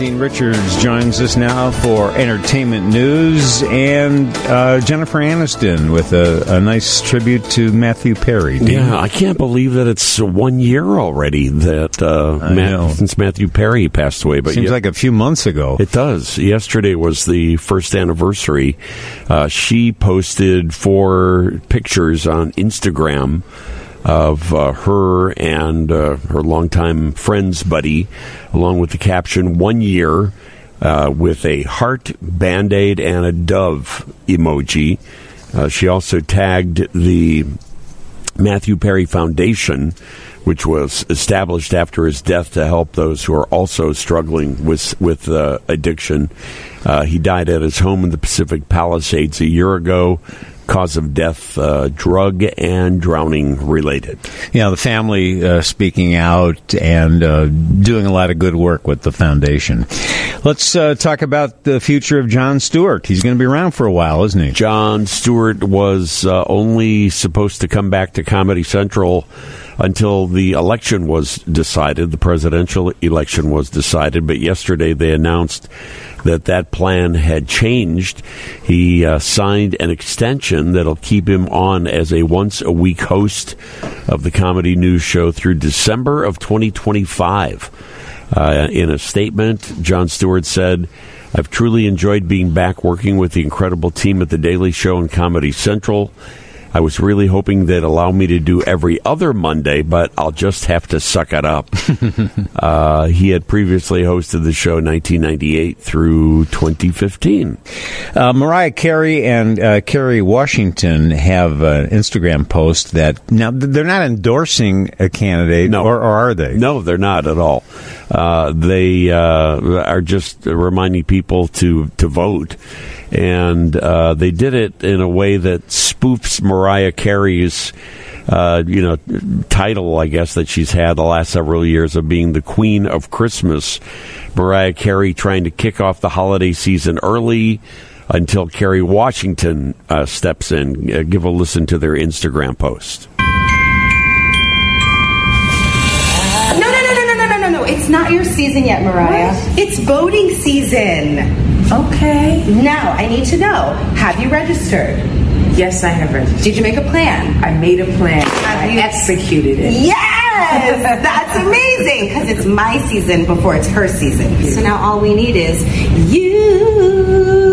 Dean Richards joins us now for entertainment news, and Jennifer Aniston with a nice tribute to Matthew Perry. Dean? Yeah, I can't believe that it's 1 year already that since Matthew Perry passed away. But seems like a few months ago. It does. Yesterday was the first anniversary. She posted 4 pictures on Instagram of her and her longtime friend's buddy, along with the caption, 1 year, with a heart, Band-Aid, and a dove emoji. She also tagged the Matthew Perry Foundation, which was established after his death to help those who are also struggling with addiction. He died at his home in the Pacific Palisades a year ago. Cause of death, drug and drowning related. Yeah, the family speaking out and doing a lot of good work with the foundation. Let's talk about the future of Jon Stewart. He's going to be around for a while, isn't he? Jon Stewart was only supposed to come back to Comedy Central until the election was decided, the presidential election was decided, but yesterday they announced that plan had changed. He signed an extension that'll keep him on as a once-a-week host of the comedy news show through December of 2025. In a statement, Jon Stewart said, "I've truly enjoyed being back working with the incredible team at The Daily Show and Comedy Central. I was really hoping they'd allow me to do every other Monday, but I'll just have to suck it up." He had previously hosted the show 1998 through 2015. Mariah Carey and Kerry Washington have an Instagram post that, now they're not endorsing a candidate, no. or are they? No, they're not at all. They are just reminding people to vote. And they did it in a way that spoofs Mariah Carey's, title, I guess, that she's had the last several years of being the Queen of Christmas. Mariah Carey trying to kick off the holiday season early until Kerry Washington steps in. Give a listen to their Instagram post. No. It's not your season yet, Mariah. What? It's voting season. Okay. Now, I need to know, have you registered? Yes, I have registered. Did you make a plan? I made a plan. I executed it. Yes! That's amazing! Because it's my season before it's her season. So now all we need is you.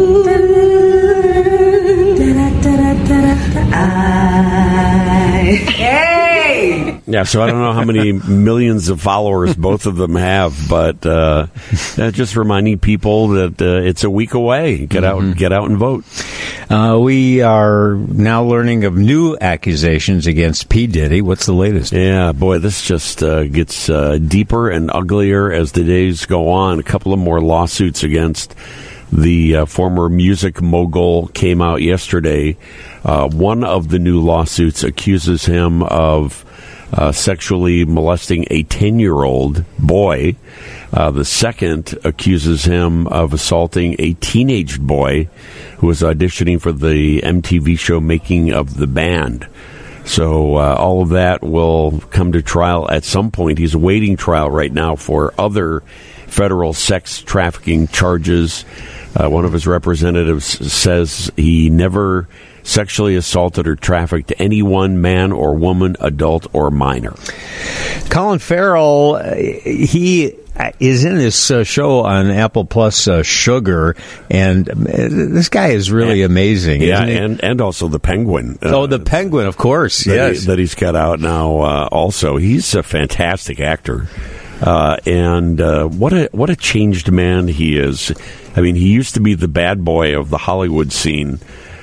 Hey! Yeah, so I don't know how many millions of followers both of them have, but just reminding people that it's a week away. Get out and vote. We are now learning of new accusations against P. Diddy. What's the latest? Yeah, boy, this just gets deeper and uglier as the days go on. A couple of more lawsuits against the former music mogul came out yesterday. One of the new lawsuits accuses him of sexually molesting a 10-year-old boy. The second accuses him of assaulting a teenage boy who was auditioning for the MTV show Making of the Band. So all of that will come to trial at some point. He's awaiting trial right now for other federal sex trafficking charges. One of his representatives says he never sexually assaulted or trafficked anyone, man or woman, adult or minor. Colin Farrell, he is in this show on Apple Plus, Sugar, and this guy is really amazing. Yeah, and also the Penguin. The Penguin, of course. Yes, that he's got out now. Also, he's a fantastic actor. And what a changed man he is. I mean, he used to be the bad boy of the Hollywood scene.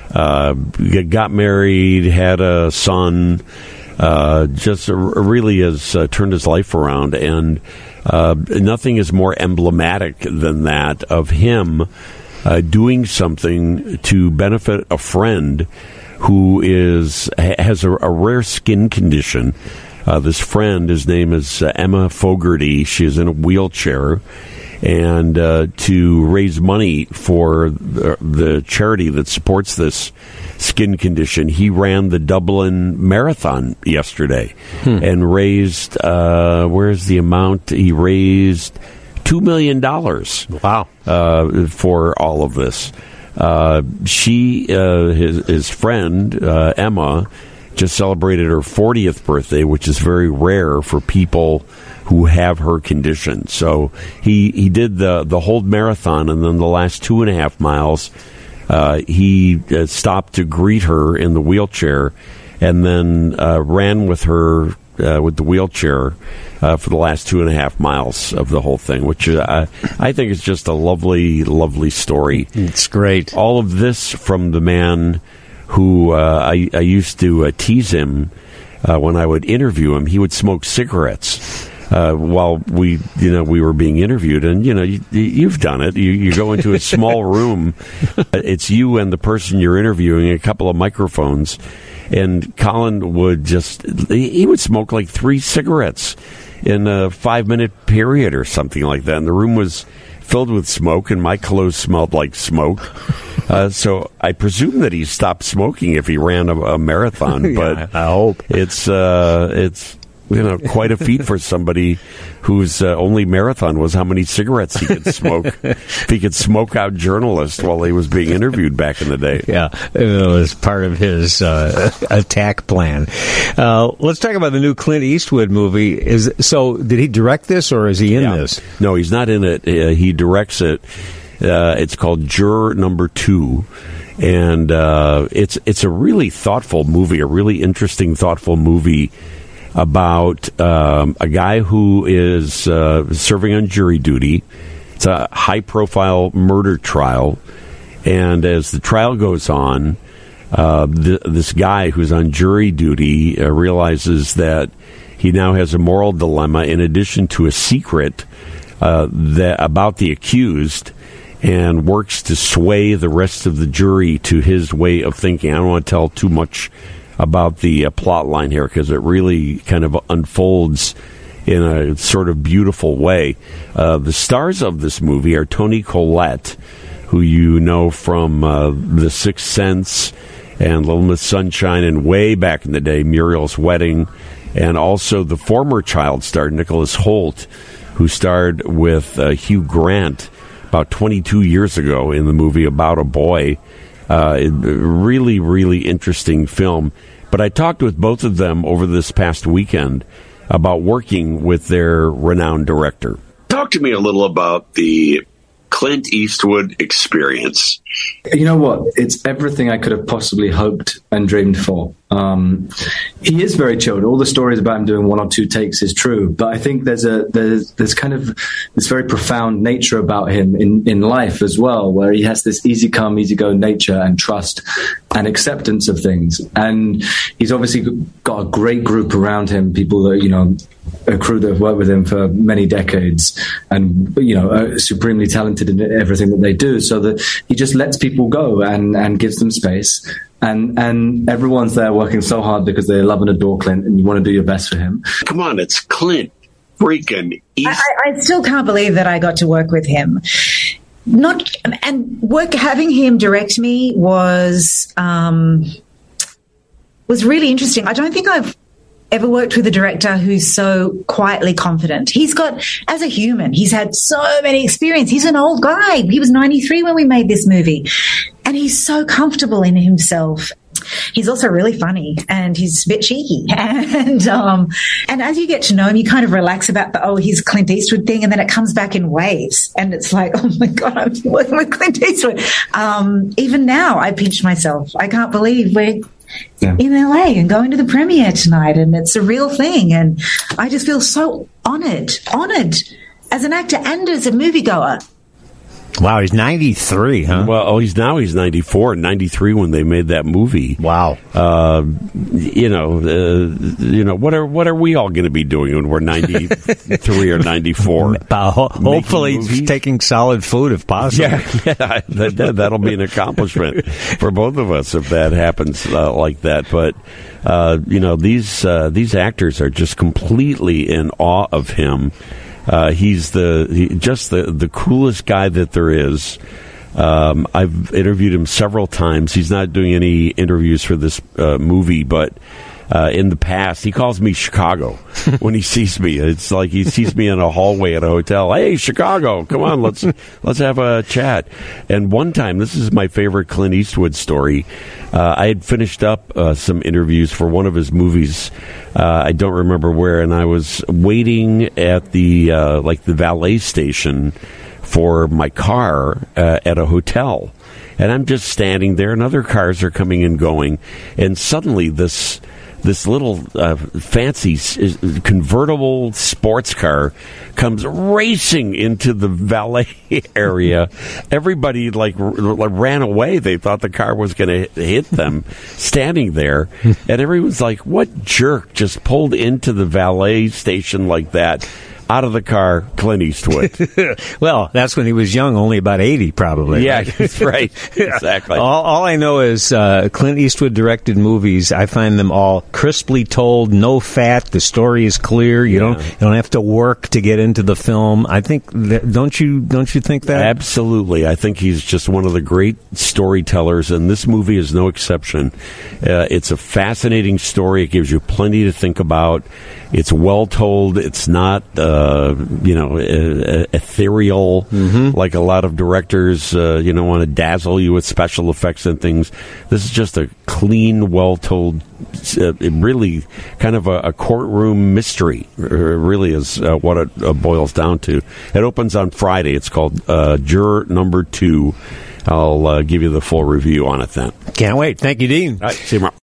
Got married, had a son, just really has turned his life around. And nothing is more emblematic than that of him doing something to benefit a friend who has a rare skin condition. This friend, his name is Emma Fogarty. She is in a wheelchair. And to raise money for the charity that supports this skin condition, he ran the Dublin Marathon yesterday and raised, where's the amount? He raised $2 million. Wow. For all of this. His friend, Emma, just celebrated her 40th birthday, which is very rare for people who have her condition. So he did the whole marathon, and then the last 2.5 miles, he stopped to greet her in the wheelchair, and then ran with her with the wheelchair for the last 2.5 miles of the whole thing, which I think is just a lovely, lovely story. It's great. All of this from the man who I used to tease him when I would interview him. He would smoke cigarettes while we were being interviewed, and you've done it. You go into a small room. It's you and the person you're interviewing, a couple of microphones. And Colin would he would smoke like 3 cigarettes in a 5-minute period or something like that. And the room was filled with smoke, and my clothes smelled like smoke. So I presume that he stopped smoking if he ran a marathon. But I hope it's quite a feat for somebody whose only marathon was how many cigarettes he could smoke. If he could smoke out journalists while he was being interviewed back in the day. Yeah, it was part of his attack plan. Let's talk about the new Clint Eastwood movie. Did he direct this, or is he in this? No, he's not in it. He directs it. It's called Juror Number 2. And it's a really thoughtful movie, a really interesting, thoughtful movie about a guy who is serving on jury duty. It's a high-profile murder trial, and as the trial goes on, this guy who's on jury duty realizes that he now has a moral dilemma in addition to a secret about the accused, and works to sway the rest of the jury to his way of thinking. I don't want to tell too much about the plot line here, because it really kind of unfolds in a sort of beautiful way. The stars of this movie are Toni Collette, who you know from The Sixth Sense and Little Miss Sunshine, and way back in the day, Muriel's Wedding, and also the former child star Nicholas Hoult, who starred with Hugh Grant about 22 years ago in the movie About a Boy. Really, really interesting film. But I talked with both of them over this past weekend about working with their renowned director. Talk to me a little about the Clint Eastwood experience. You know what? It's everything I could have possibly hoped and dreamed for. He is very chilled. All the stories about him doing 1 or 2 takes is true, but I think there's kind of this very profound nature about him in life as well, where he has this easy come, easy go nature and trust and acceptance of things. And he's obviously got a great group around him, people that, a crew that have worked with him for many decades and, are supremely talented in everything that they do, so that he just lets people go and gives them space. And everyone's there working so hard because they love and adore Clint, and you want to do your best for him. Come on, it's Clint freaking Eastwood. I still can't believe that I got to work with him. Having him direct me was really interesting. I don't think I've ever worked with a director who's so quietly confident. He's got, as a human, he's had so many experience. He's an old guy. He was 93 when we made this movie. And he's so comfortable in himself. He's also really funny, and he's a bit cheeky. And as you get to know him, you kind of relax about his Clint Eastwood thing, and then it comes back in waves. And it's like, oh my God, I'm working with Clint Eastwood. Even now, I pinch myself. I can't believe we're in LA and going to the premiere tonight, and it's a real thing. And I just feel so honored as an actor and as a moviegoer. Wow, he's 93, huh? Well, he's 94, 93 when they made that movie. Wow. What are we all going to be doing when we're 93 or 94? Hopefully taking solid food if possible. Yeah, that'll be an accomplishment for both of us if that happens like that. But these actors are just completely in awe of him. He's the coolest guy that there is. I've interviewed him several times. He's not doing any interviews for this movie, but in the past. He calls me Chicago when he sees me. It's like he sees me in a hallway at a hotel. Hey, Chicago, come on, let's have a chat. And one time, this is my favorite Clint Eastwood story. I had finished up some interviews for one of his movies. I don't remember where, and I was waiting at the valet station for my car at a hotel. And I'm just standing there, and other cars are coming and going. And suddenly this little fancy convertible sports car comes racing into the valet area. Everybody ran away. They thought the car was going to hit them standing there. And everyone's like, what jerk just pulled into the valet station like that? Out of the car, Clint Eastwood. Well, that's when he was young, only about 80 probably. Yeah, right? that's right. Exactly. All I know is Clint Eastwood directed movies. I find them all crisply told, no fat. The story is clear. You don't have to work to get into the film. I think don't you think that? Absolutely. I think he's just one of the great storytellers, and this movie is no exception. It's a fascinating story. It gives you plenty to think about. It's well told. It's not, ethereal like a lot of directors, want to dazzle you with special effects and things. This is just a clean, well told, really kind of a courtroom mystery. Really is what it boils down to. It opens on Friday. It's called Juror Number 2. I'll give you the full review on it then. Can't wait. Thank you, Dean. All right, see you tomorrow.